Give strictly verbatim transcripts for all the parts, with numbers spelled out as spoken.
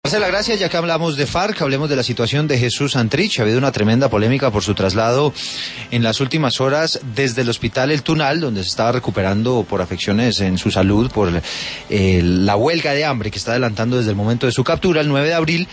Marcela, gracias. Ya que hablamos de FARC, hablemos de la situación de Jesús Santrich. Ha habido una tremenda polémica por su traslado en las últimas horas desde el hospital El Tunal, donde se estaba recuperando por afecciones en su salud, por eh, la huelga de hambre que está adelantando desde el momento de su captura, el nueve de abril,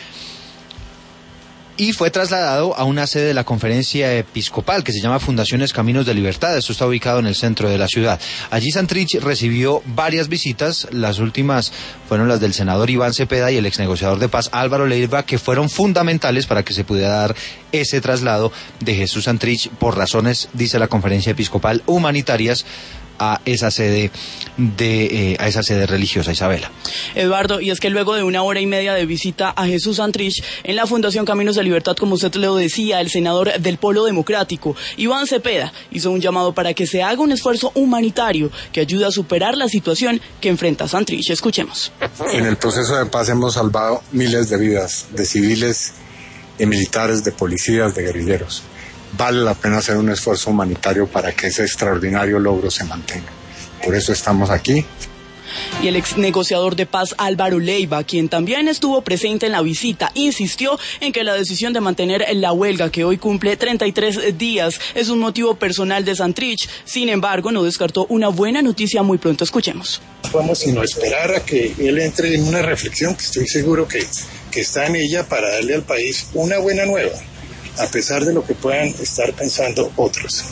y fue trasladado a una sede de la conferencia episcopal que se llama Fundaciones Caminos de Libertad. Esto está ubicado en el centro de la ciudad. Allí Santrich recibió varias visitas, las últimas fueron las del senador Iván Cepeda y el exnegociador de paz Álvaro Leiva, que fueron fundamentales para que se pudiera dar ese traslado de Jesús Santrich por razones, dice la conferencia episcopal, humanitarias, a esa sede de eh, a esa sede religiosa. Isabela. Eduardo, y es que luego de una hora y media de visita a Jesús Santrich en la Fundación Caminos de Libertad, como usted lo decía, el senador del Polo Democrático, Iván Cepeda, hizo un llamado para que se haga un esfuerzo humanitario que ayude a superar la situación que enfrenta Santrich. Escuchemos. En el proceso de paz hemos salvado miles de vidas, de civiles, de militares, de policías, de guerrilleros. Vale la pena hacer un esfuerzo humanitario para que ese extraordinario logro se mantenga. Por eso estamos aquí. Y el ex negociador de paz Álvaro Leiva, quien también estuvo presente en la visita, insistió en que la decisión de mantener la huelga, que hoy cumple treinta y tres días, es un motivo personal de Santrich. Sin embargo, no descartó una buena noticia muy pronto. Escuchemos. No podemos sino esperar a que él entre en una reflexión que estoy seguro que, que está en ella para darle al país una buena nueva, a pesar de lo que puedan estar pensando otros.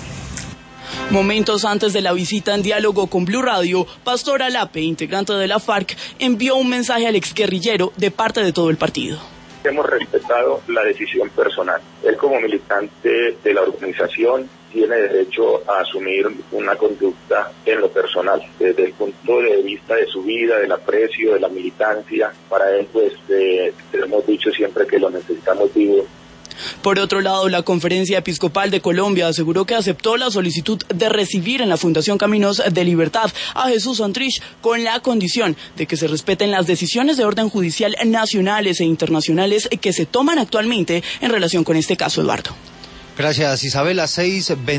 Momentos antes de la visita, en diálogo con Blue Radio, Pastor Alape, integrante de la FARC, envió un mensaje al exguerrillero de parte de todo el partido. Hemos respetado la decisión personal. Él, como militante de la organización, tiene derecho a asumir una conducta en lo personal. Desde el punto de vista de su vida, del aprecio, de la militancia, para él, pues, eh, hemos dicho siempre que lo necesitamos vivo. Por otro lado, la Conferencia Episcopal de Colombia aseguró que aceptó la solicitud de recibir en la Fundación Caminos de Libertad a Jesús Santrich con la condición de que se respeten las decisiones de orden judicial nacionales e internacionales que se toman actualmente en relación con este caso, Eduardo. Gracias, Isabela. seis